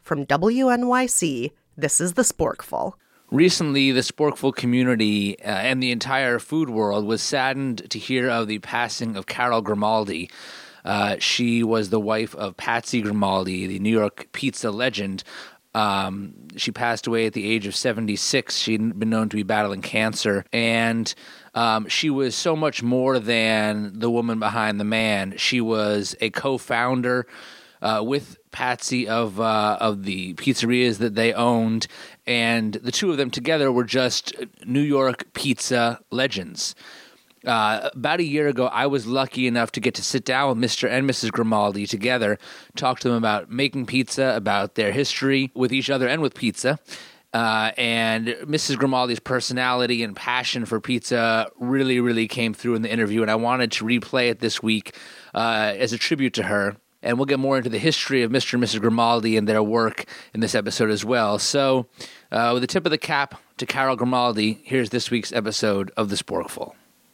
From WNYC, this is The Sporkful. Recently, the Sporkful community and the entire food world was saddened to hear of the passing of Carol Grimaldi. She was the wife of Patsy Grimaldi, the New York pizza legend. She passed away at the age of 76. She'd been known to be battling cancer, and she was so much more than the woman behind the man. She was a co-founder with Patsy of the pizzerias that they owned, and the two of them together were just New York pizza legends. About a year ago, I was lucky enough to get to sit down with Mr. and Mrs. Grimaldi together, talk to them about making pizza, about their history with each other and with pizza. And Mrs. Grimaldi's personality and passion for pizza really, really came through in the interview, and I wanted to replay it this week as a tribute to her. And we'll get more into the history of Mr. and Mrs. Grimaldi and their work in this episode as well. So, with a tip of the cap to Carol Grimaldi, here's this week's episode of The Sporkful.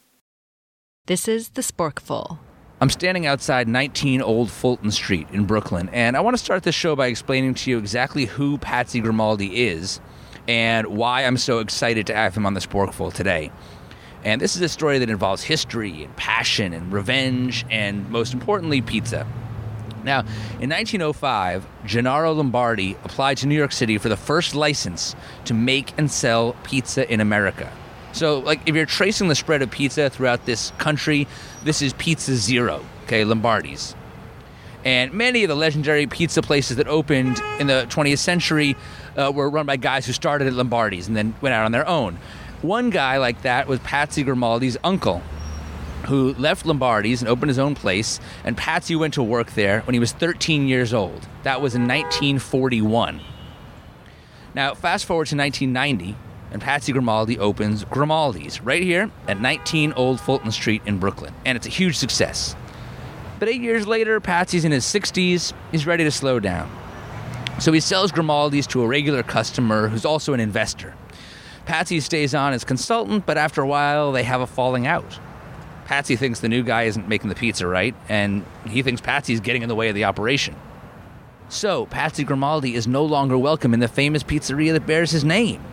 This is The Sporkful. I'm standing outside 19 Old Fulton Street in Brooklyn, and I want to start this show by explaining to you exactly who Patsy Grimaldi is and why I'm so excited to have him on The Sporkful today. And this is a story that involves history and passion and revenge and, most importantly, pizza. Now, in 1905, Gennaro Lombardi applied to New York City for the first license to make and sell pizza in America. So, if you're tracing the spread of pizza throughout this country, this is Pizza Zero, okay, Lombardi's. And many of the legendary pizza places that opened in the 20th century were run by guys who started at Lombardi's and then went out on their own. One guy like that was Patsy Grimaldi's uncle, who left Lombardi's and opened his own place, and Patsy went to work there when he was 13 years old. That was in 1941. Now, fast forward to 1990, and Patsy Grimaldi opens Grimaldi's right here at 19 Old Fulton Street in Brooklyn, and it's a huge success. But 8 years later, Patsy's in his 60s, he's ready to slow down. So he sells Grimaldi's to a regular customer who's also an investor. Patsy stays on as consultant, but after a while, they have a falling out. Patsy thinks the new guy isn't making the pizza right, and he thinks Patsy's getting in the way of the operation. So, Patsy Grimaldi is no longer welcome in the famous pizzeria that bears his name.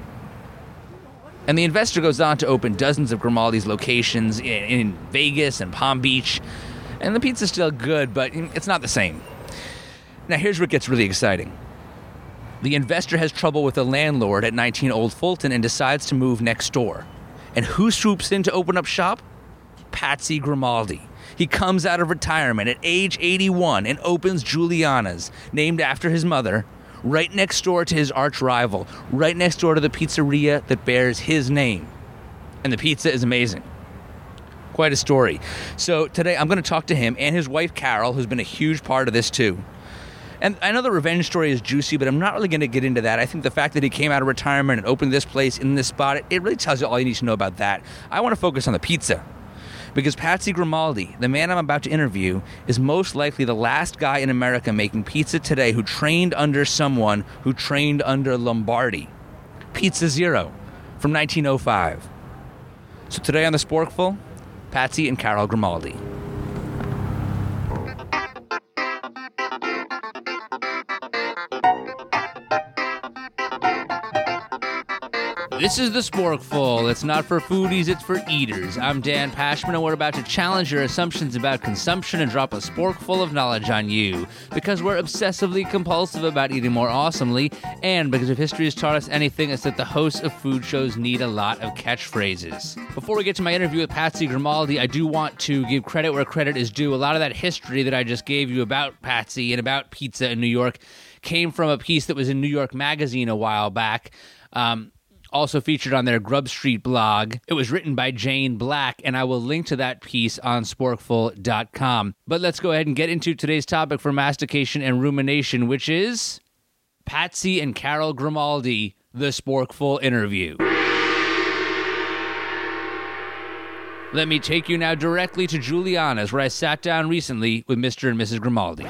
And the investor goes on to open dozens of Grimaldi's locations in Vegas and Palm Beach, and the pizza's still good, but it's not the same. Now, here's what gets really exciting. The investor has trouble with the landlord at 19 Old Fulton and decides to move next door. And who swoops in to open up shop? Patsy Grimaldi. He comes out of retirement at age 81 and opens Giuliana's, named after his mother, right next door to his arch rival, right next door to the pizzeria that bears his name. And the pizza is amazing. Quite a story. So today I'm going to talk to him and his wife Carol, who's been a huge part of this too. And I know the revenge story is juicy, but I'm not really going to get into that. I think the fact that he came out of retirement and opened this place in this spot, it really tells you all you need to know about that. I want to focus on the pizza. Because Patsy Grimaldi, the man I'm about to interview, is most likely the last guy in America making pizza today who trained under someone who trained under Lombardi. Pizza Zero from 1905. So today on The Sporkful, Patsy and Carol Grimaldi. This is The Sporkful. It's not for foodies, it's for eaters. I'm Dan Pashman, and we're about to challenge your assumptions about consumption and drop a sporkful of knowledge on you. Because we're obsessively compulsive about eating more awesomely, and because if history has taught us anything, it's that the hosts of food shows need a lot of catchphrases. Before we get to my interview with Patsy Grimaldi, I do want to give credit where credit is due. A lot of that history that I just gave you about Patsy and about pizza in New York came from a piece that was in New York Magazine a while back. Also featured on their Grub Street blog. It was written by Jane Black, and I will link to that piece on sporkful.com. But let's go ahead and get into today's topic for mastication and rumination, which is Patsy and Carol Grimaldi, the Sporkful interview. Let me take you now directly to Giuliana's, where I sat down recently with Mr. and Mrs. Grimaldi.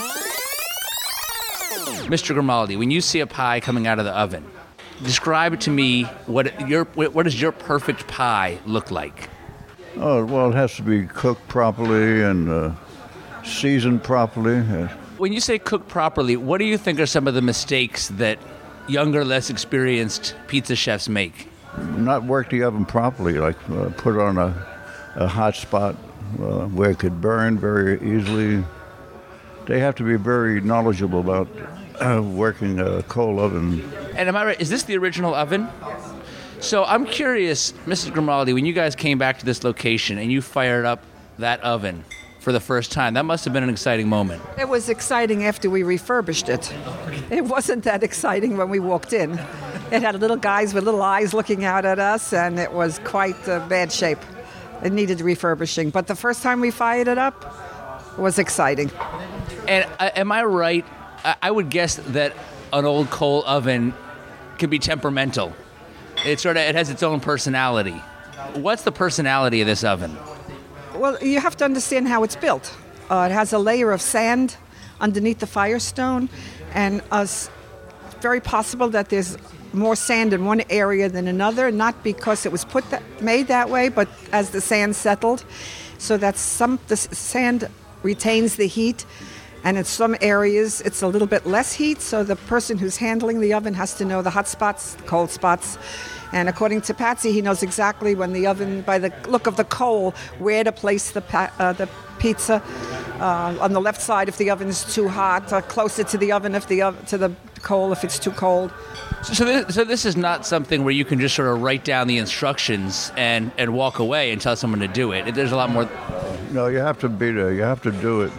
Mr. Grimaldi, when you see a pie coming out of the oven, describe it to me. What does your perfect pie look like? Oh, well, it has to be cooked properly and seasoned properly. When you say cook properly, what do you think are some of the mistakes that younger, less experienced pizza chefs make? Not work the oven properly, like put it on a hot spot where it could burn very easily. They have to be very knowledgeable about working a coal oven. And am I right? Is this the original oven? So I'm curious, Mrs. Grimaldi, when you guys came back to this location and you fired up that oven for the first time, that must have been an exciting moment. It was exciting after we refurbished it. It wasn't that exciting when we walked in. It had little guys with little eyes looking out at us, and it was quite bad shape. It needed refurbishing. But the first time we fired it up was exciting. And am I right? I would guess that an old coal oven can be temperamental. It has its own personality. What's the personality of this oven? Well, you have to understand how it's built. It has a layer of sand underneath the firestone, and it's very possible that there's more sand in one area than another, not because it was made that way, but as the sand settled, so that the sand retains the heat, and in some areas it's a little bit less heat, so the person who's handling the oven has to know the hot spots, the cold spots. And according to Patsy, he knows exactly when the oven, by the look of the coal, where to place the pizza. On the left side if the oven is too hot, closer to the oven to the coal if it's too cold. So this is not something where you can just sort of write down the instructions and walk away and tell someone to do it. There's a lot more. No, you have to be there. You have to do it.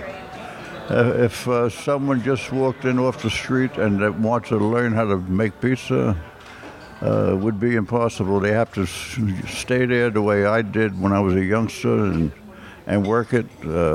If someone just walked in off the street and they wants to learn how to make pizza, it would be impossible. They have to stay there the way I did when I was a youngster and work it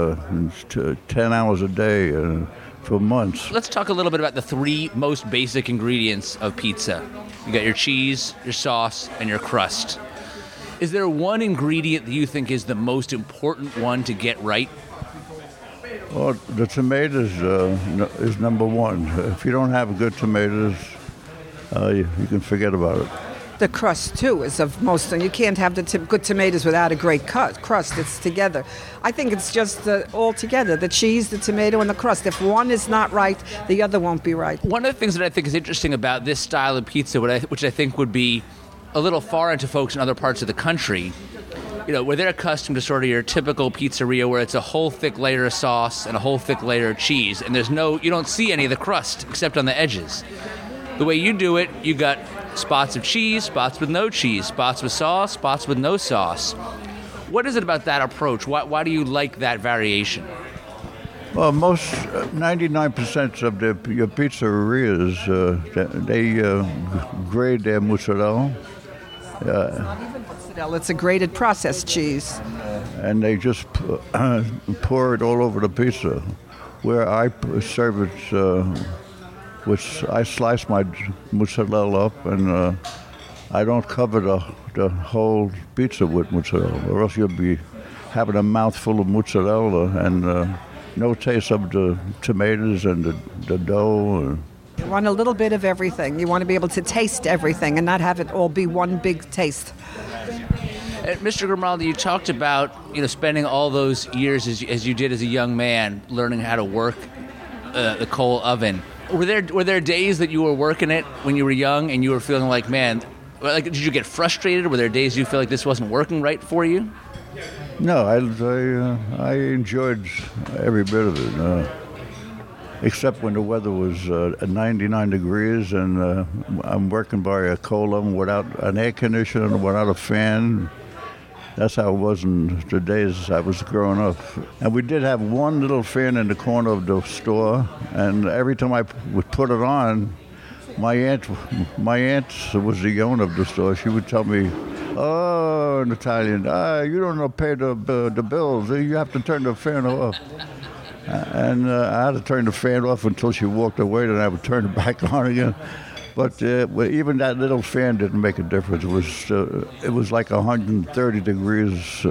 10 hours a day for months. Let's talk a little bit about the three most basic ingredients of pizza. You got your cheese, your sauce, and your crust. Is there one ingredient that you think is the most important one to get right? Well, the tomatoes is number one. If you don't have good tomatoes, you can forget about it. The crust, too, is of most, and you can't have the good tomatoes without a great crust. It's together. I think it's just all together, the cheese, the tomato, and the crust. If one is not right, the other won't be right. One of the things that I think is interesting about this style of pizza, which I think would be a little foreign to folks in other parts of the country, where they're accustomed to sort of your typical pizzeria where it's a whole thick layer of sauce and a whole thick layer of cheese, and you don't see any of the crust except on the edges. The way you do it, you got spots of cheese, spots with no cheese, spots with sauce, spots with no sauce. What is it about that approach? Why do you like that variation? Well, most 99% of your pizzerias, they grade their mozzarella. It's a grated processed cheese. And they just pour it all over the pizza. Where I serve it, which I slice my mozzarella up, and I don't cover the whole pizza with mozzarella, or else you'll be having a mouthful of mozzarella and no taste of the tomatoes and the dough. You want a little bit of everything. You want to be able to taste everything and not have it all be one big taste. Mr. Grimaldi, you talked about spending all those years as you did as a young man learning how to work the coal oven. Were there days that you were working it when you were young and you were feeling like, man, did you get frustrated? Were there days you feel like this wasn't working right for you? No, I enjoyed every bit of it, except when the weather was 99 degrees and I'm working by a coal oven without an air conditioner, without a fan. That's how it was in the days I was growing up. And we did have one little fan in the corner of the store, and every time I would put it on, my aunt was the owner of the store. She would tell me, "Oh, in Italian, you don't know pay the bills. You have to turn the fan off." And I had to turn the fan off until she walked away, then I would turn it back on again. But even that little fan didn't make a difference. It was like 130 degrees.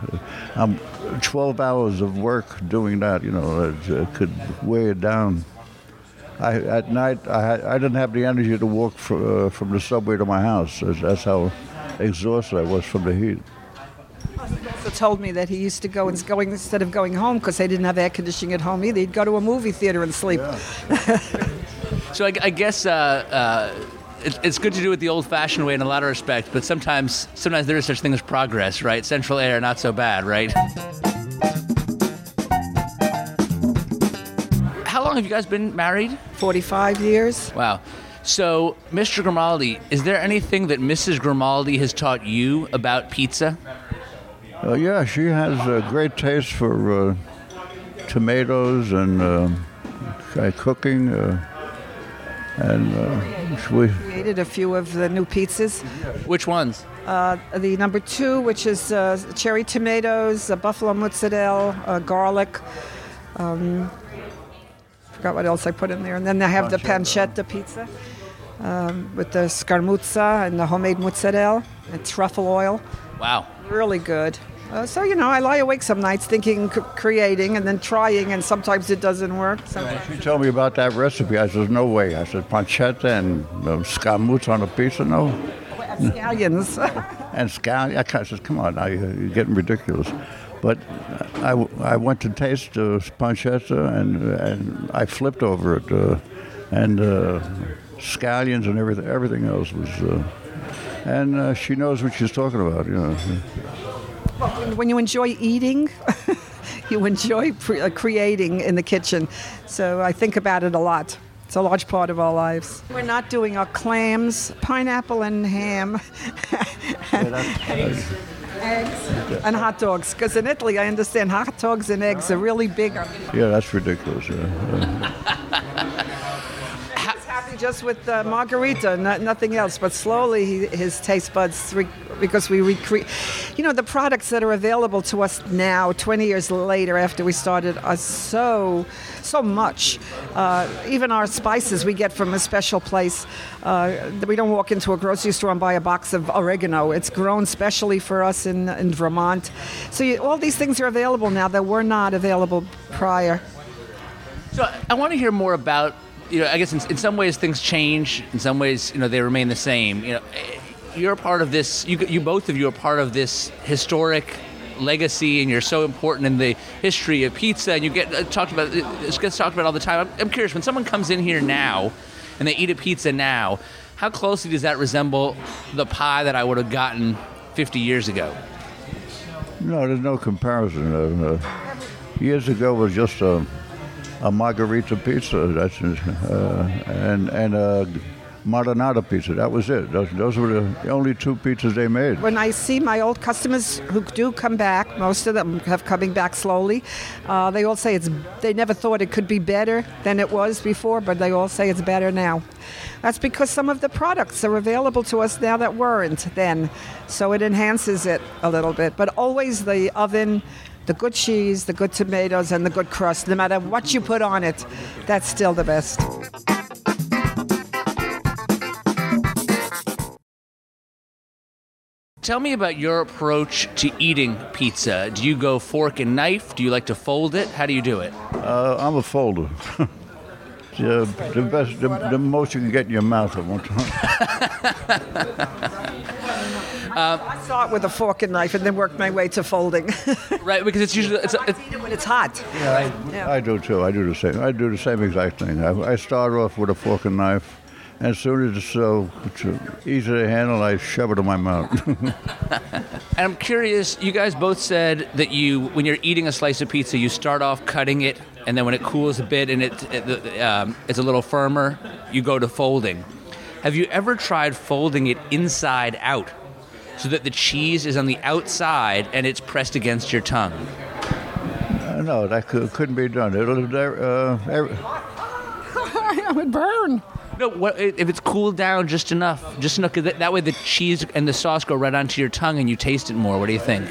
12 hours of work doing that, it could weigh it down. At night, I didn't have the energy to walk from the subway to my house. That's how exhausted I was from the heat. also told me that he used to go instead of going home because they didn't have air conditioning at home either. He'd go to a movie theater and sleep. Yeah. So I guess it's good to do it the old-fashioned way in a lot of respects, but sometimes there is such thing as progress, right? Central air, not so bad, right? How long have you guys been married? 45 years. Wow. So, Mr. Grimaldi, is there anything that Mrs. Grimaldi has taught you about pizza? Yeah, she has a great taste for tomatoes and cooking. We Created a few of the new pizzas. Which ones? The number 2, which is cherry tomatoes, buffalo mozzarella, garlic. Forgot what else I put in there. And then I have the pancetta pizza with the scaramuccia and the homemade mozzarella and truffle oil. Wow. Really good. So, I lie awake some nights thinking, creating, and then trying, and sometimes it doesn't work. She told me about that recipe. I said, no way. I said, pancetta and scammuccia on a pizza? No. Scallions. And scallions. I said, come on now, you're getting ridiculous. But I went to taste pancetta, and I flipped over it. And scallions and everything else was... and she knows what she's talking about, When you enjoy eating, you enjoy creating in the kitchen. So I think about it a lot. It's a large part of our lives. We're not doing our clams, pineapple and ham, and eggs and hot dogs. Because in Italy, I understand hot dogs and eggs are really big. Yeah, that's ridiculous. He's happy just with margarita, nothing else. But slowly, his taste buds, because we recreate. The products that are available to us now, 20 years later after we started, are so much. Even our spices we get from a special place. We don't walk into a grocery store and buy a box of oregano. It's grown specially for us in Vermont. So all these things are available now that were not available prior. So I want to hear more about, I guess in some ways things change. In some ways, they remain the same. You're a part of this. You both of you are part of this historic legacy, and you're so important in the history of pizza. And you get talked about. It gets talked about all the time. I'm curious, when someone comes in here now, and they eat a pizza now, how closely does that resemble the pie that I would have gotten 50 years ago? No, there's no comparison. Years ago was just a margarita pizza. That's and a marinara pizza. That was it. Those were the only 2 pizzas they made. When I see my old customers who do come back, most of them have coming back slowly. They all say they never thought it could be better than it was before, but they all say it's better now. That's because some of the products are available to us now that weren't then, so it enhances it a little bit. But always the oven, the good cheese, the good tomatoes, and the good crust. No matter what you put on it, that's still the best. Tell me about your approach to eating pizza. Do you go fork and knife? Do you like to fold it? How do you do it? I'm a folder. The most you can get in your mouth at one time. I start with a fork and knife and then work my way to folding. Right, because it's usually... Eat it when it's hot. Yeah, I do too. I do the same. I do the same exact thing. I start off with a fork and knife, and as soon as it's easy to handle, I shove it in my mouth. And I'm curious, you guys both said that when you're eating a slice of pizza, you start off cutting it, and then when it cools a bit and it's a little firmer, you go to folding. Have you ever tried folding it inside out so that the cheese is on the outside and it's pressed against your tongue? No, that couldn't be done. It would burn. No, if it's cooled down just enough, 'cause that way the cheese and the sauce go right onto your tongue and you taste it more. What do you think?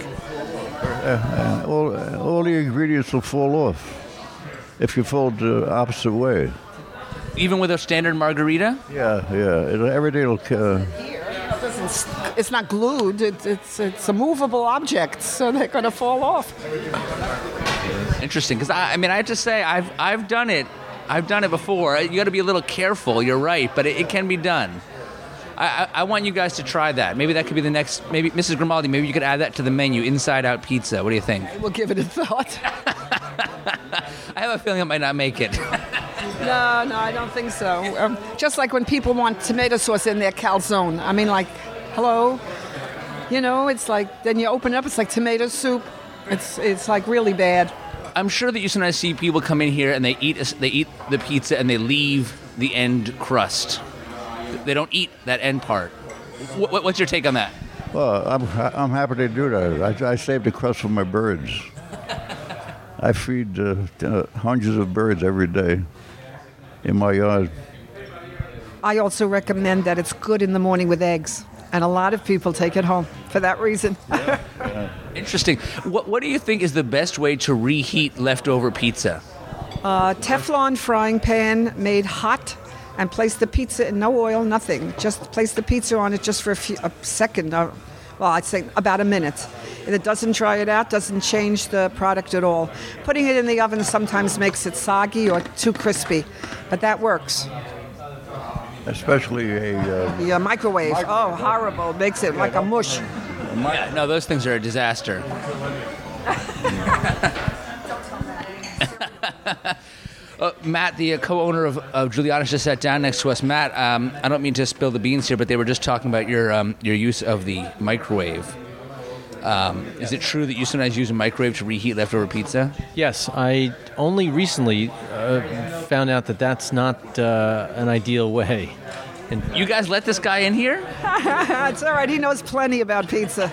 All the ingredients will fall off if you fold the opposite way. Even with a standard margarita? Yeah. Everything will... It's not glued. It's a movable object, so they're going to fall off. Interesting, because I have to say I've done it. I've done it before. You got to be a little careful. You're right, but it can be done. I want you guys to try that. Maybe that could be the next. Maybe Mrs. Grimaldi. Maybe you could add that to the menu. Inside Out Pizza. What do you think? We'll give it a thought. I have a feeling it might not make it. No, I don't think so. Just like when people want tomato sauce in their calzone. I mean, like, hello? You know, it's like, then you open it up, it's like tomato soup. It's like really bad. I'm sure that you sometimes see people come in here and they eat the pizza and they leave the end crust. They don't eat that end part. What's your take on that? Well, I'm happy to do that. I save the crust for my birds. I feed hundreds of birds every day in my yard. I also recommend that it's good in the morning with eggs. And a lot of people take it home for that reason. Interesting. What do you think is the best way to reheat leftover pizza? Teflon frying pan made hot, and place the pizza in no oil, nothing. Just place the pizza on it just for a second. Well, I'd say about a minute. If it doesn't dry it out, doesn't change the product at all. Putting it in the oven sometimes makes it soggy or too crispy, but that works. Especially The microwave. Oh, horrible. Makes it like a mush. Yeah, no, those things are a disaster. Matt, the co-owner of Juliana's, just sat down next to us. Matt, I don't mean to spill the beans here, but they were just talking about your use of the microwave. Is it true that you sometimes use a microwave to reheat leftover pizza? Yes, I only recently found out that that's not an ideal way. And You guys let this guy in here? It's all right. He knows plenty about pizza.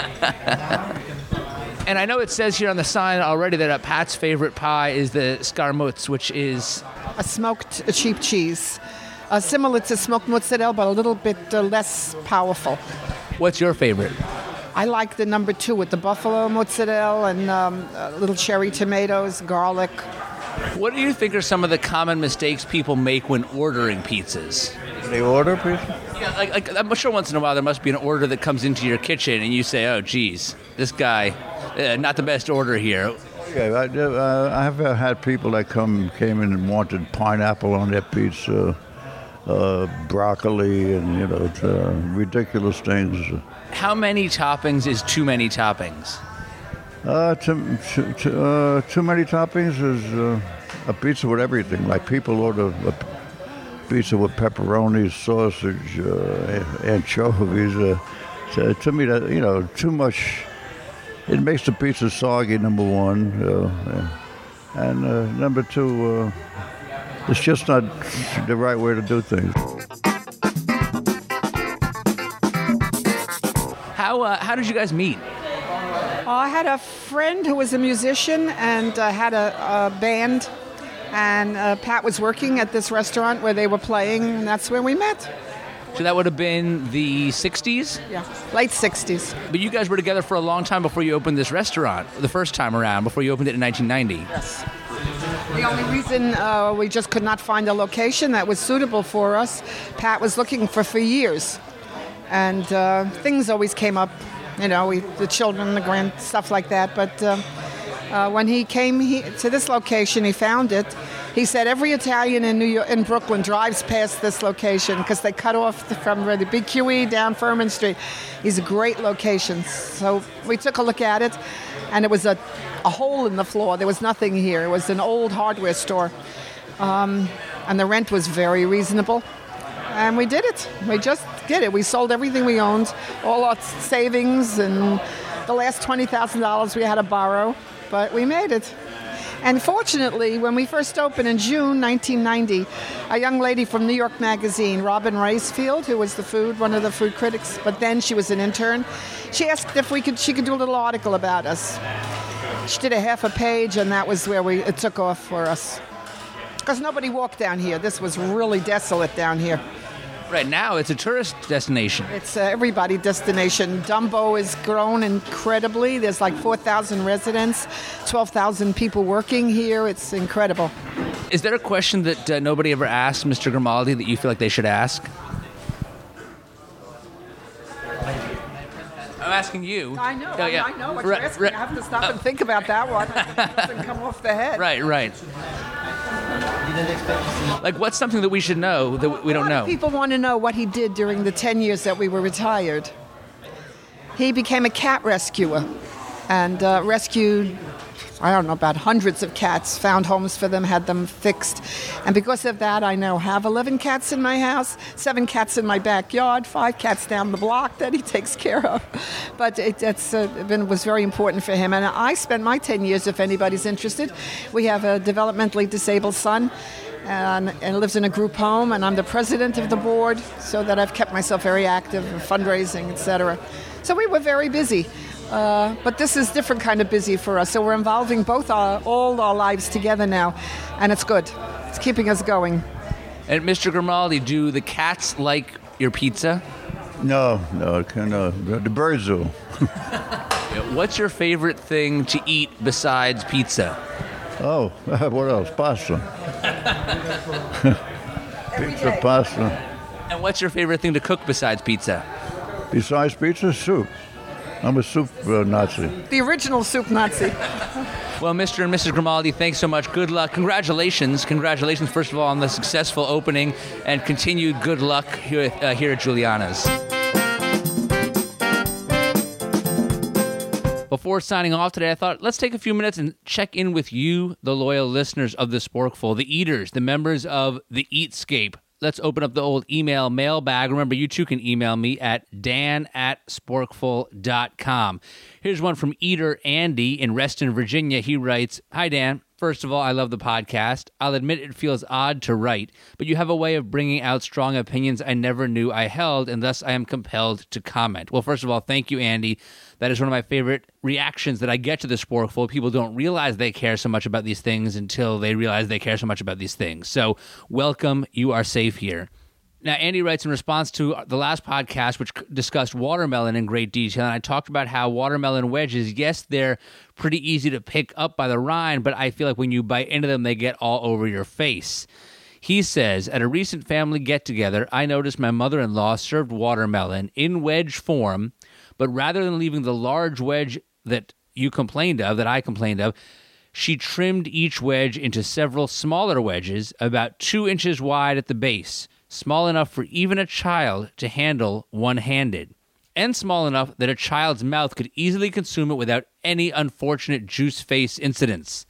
And I know it says here on the sign already that Pat's favorite pie is the scarmutz, which is... A smoked cheap cheese. Similar to smoked mozzarella, but a little bit less powerful. What's your favorite? I like the number 2 with the buffalo mozzarella and little cherry tomatoes, garlic. What do you think are some of the common mistakes people make when ordering pizzas? They order pizza? Yeah, like I'm sure once in a while there must be an order that comes into your kitchen and you say, oh, geez, this guy, not the best order here. Yeah, I have had people that came in and wanted pineapple on their pizza, broccoli, and ridiculous things. How many toppings is too many toppings? Too many toppings is a pizza with everything. Like people order a pizza with pepperoni, sausage, anchovies. To me, that too much. It makes the pizza soggy. Number one, and number 2, it's just not the right way to do things. How did you guys meet? I had a friend who was a musician and had a band, and Pat was working at this restaurant where they were playing, and that's where we met. So that would have been the 60s? Yeah, late 60s. But you guys were together for a long time before you opened this restaurant, the first time around, before you opened it in 1990. Yes. The only reason we just could not find a location that was suitable for us, Pat was looking for years. And things always came up, the children, the grand, stuff like that. But when he came to this location, he found it. He said every Italian in Brooklyn drives past this location because they cut off from the BQE down Furman Street. It's a great location. So we took a look at it, and it was a hole in the floor. There was nothing here. It was an old hardware store. And the rent was very reasonable. And we did it. We just did it. We sold everything we owned, all our savings, and the last $20,000 we had to borrow, but we made it. And fortunately, when we first opened in June 1990, a young lady from New York Magazine, Robin Ricefield, who was one of the food critics, but then she was an intern, she asked if she could do a little article about us. She did a half a page, and that was where it took off for us. Because nobody walked down here. This was really desolate down here. Right now, it's a tourist destination. It's everybody destination. Dumbo has grown incredibly. There's like 4,000 residents, 12,000 people working here. It's incredible. Is there a question that nobody ever asked Mr. Grimaldi that you feel like they should ask? I'm asking you. I know. Oh, yeah. I know what you're asking. I have to stop and think about that one. It doesn't come off the head. Right. Like, what's something that we should know that we don't know? People want to know what he did during the 10 years that we were retired. He became a cat rescuer and rescued, I don't know, about hundreds of cats, found homes for them, had them fixed. And because of that, I now have 11 cats in my house, 7 cats in my backyard, 5 cats down the block that he takes care of. But was very important for him. And I spent my 10 years, if anybody's interested. We have a developmentally disabled son and lives in a group home, and I'm the president of the board, so that I've kept myself very active in fundraising, etc. So we were very busy. But this is different kind of busy for us. So we're involving all our lives together now, and it's good. It's keeping us going. And Mr. Grimaldi, do the cats like your pizza? No, the birds do. What's your favorite thing to eat besides pizza? Oh, what else? Pasta. Pizza, pasta. And what's your favorite thing to cook besides pizza? Besides pizza, soup. I'm a soup Nazi. The original soup Nazi. Well, Mr. and Mrs. Grimaldi, thanks so much. Good luck. Congratulations. Congratulations, first of all, on the successful opening, and continued good luck here at Juliana's. Before signing off today, I thought let's take a few minutes and check in with you, the loyal listeners of the Sporkful, the eaters, the members of the Eatscape. Let's open up the old email mailbag. Remember, you too can email me at dan@sporkful.com. Here's one from Eater Andy in Reston, Virginia. He writes, "Hi, Dan. First of all, I love the podcast. I'll admit it feels odd to write, but you have a way of bringing out strong opinions I never knew I held, and thus I am compelled to comment." Well, first of all, thank you, Andy. That is one of my favorite reactions that I get to the Sporkful. People don't realize they care so much about these things until they realize they care so much about these things. So welcome. You are safe here. Now, Andy writes in response to the last podcast, which discussed watermelon in great detail, and I talked about how watermelon wedges, yes, they're pretty easy to pick up by the rind, but I feel like when you bite into them, they get all over your face. He says, at a recent family get-together, I noticed my mother-in-law served watermelon in wedge form, but rather than leaving the large wedge that I complained of, she trimmed each wedge into several smaller wedges, about 2 inches wide at the base, small enough for even a child to handle one-handed, and small enough that a child's mouth could easily consume it without any unfortunate juice face incidents.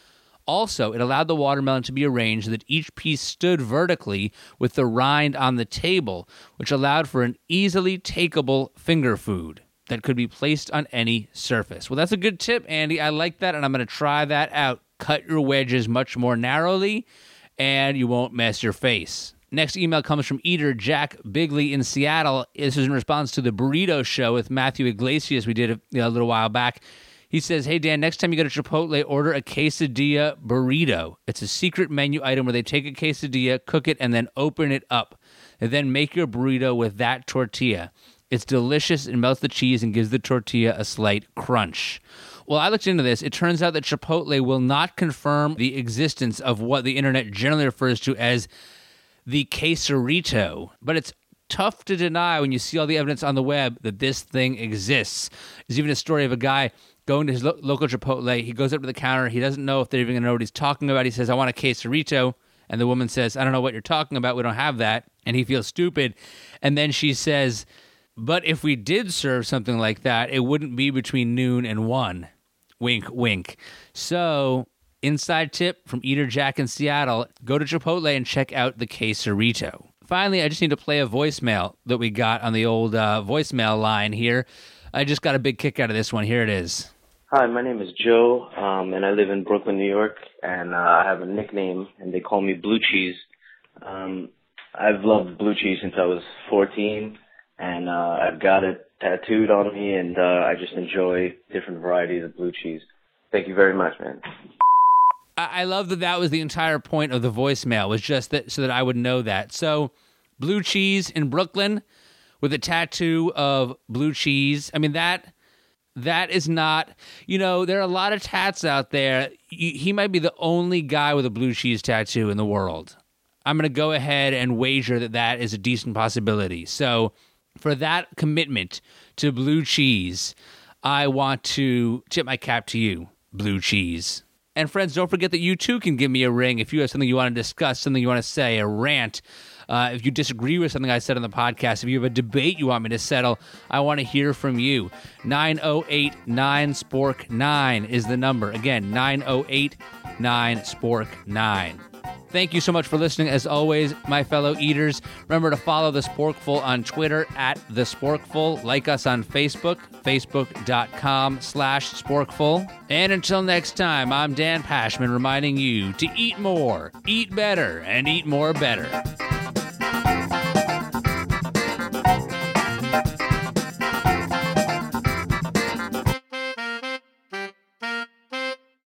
Also, it allowed the watermelon to be arranged so that each piece stood vertically with the rind on the table, which allowed for an easily takeable finger food that could be placed on any surface. Well, that's a good tip, Andy. I like that, and I'm going to try that out. Cut your wedges much more narrowly, and you won't mess your face. Next email comes from Eater Jack Bigley in Seattle. This is in response to the burrito show with Matthew Iglesias we did a little while back. He says, "Hey, Dan, next time you go to Chipotle, order a quesadilla burrito. It's a secret menu item where they take a quesadilla, cook it, and then open it up. And then make your burrito with that tortilla. It's delicious and melts the cheese and gives the tortilla a slight crunch." Well, I looked into this. It turns out that Chipotle will not confirm the existence of what the internet generally refers to as the quesarito, but it's tough to deny when you see all the evidence on the web that this thing exists. There's even a story of a guy going to his local Chipotle. He goes up to the counter. He doesn't know if they're even going to know what he's talking about. He says, "I want a quesarito." And the woman says, "I don't know what you're talking about. We don't have that." And he feels stupid. And then she says, "But if we did serve something like that, it wouldn't be between noon and 1. Wink, wink. So, inside tip from Eater Jack in Seattle, go to Chipotle and check out the quesarito. Finally, I just need to play a voicemail that we got on the old voicemail line here. I just got a big kick out of this one. Here it is. Hi, my name is Joe, and I live in Brooklyn, New York, and I have a nickname, and they call me Blue Cheese. I've loved blue cheese since I was 14, and I've got it tattooed on me, and I just enjoy different varieties of blue cheese. Thank you very much, man. I love that was the entire point of the voicemail, was just that so that I would know that. So, blue cheese in Brooklyn with a tattoo of blue cheese. I mean, that is not, there are a lot of tats out there. He might be the only guy with a blue cheese tattoo in the world. I'm going to go ahead and wager that is a decent possibility. So, for that commitment to blue cheese, I want to tip my cap to you, Blue Cheese. And friends, don't forget that you too can give me a ring if you have something you want to discuss, something you want to say, a rant. If you disagree with something I said on the podcast, if you have a debate you want me to settle, I want to hear from you. 908-9-SPORK-9 is the number. Again, 908-9-SPORK-9. Thank you so much for listening. As always, my fellow eaters, remember to follow The Sporkful on Twitter @The Sporkful. Like us on Facebook, facebook.com/Sporkful. And until next time, I'm Dan Pashman reminding you to eat more, eat better, and eat more better.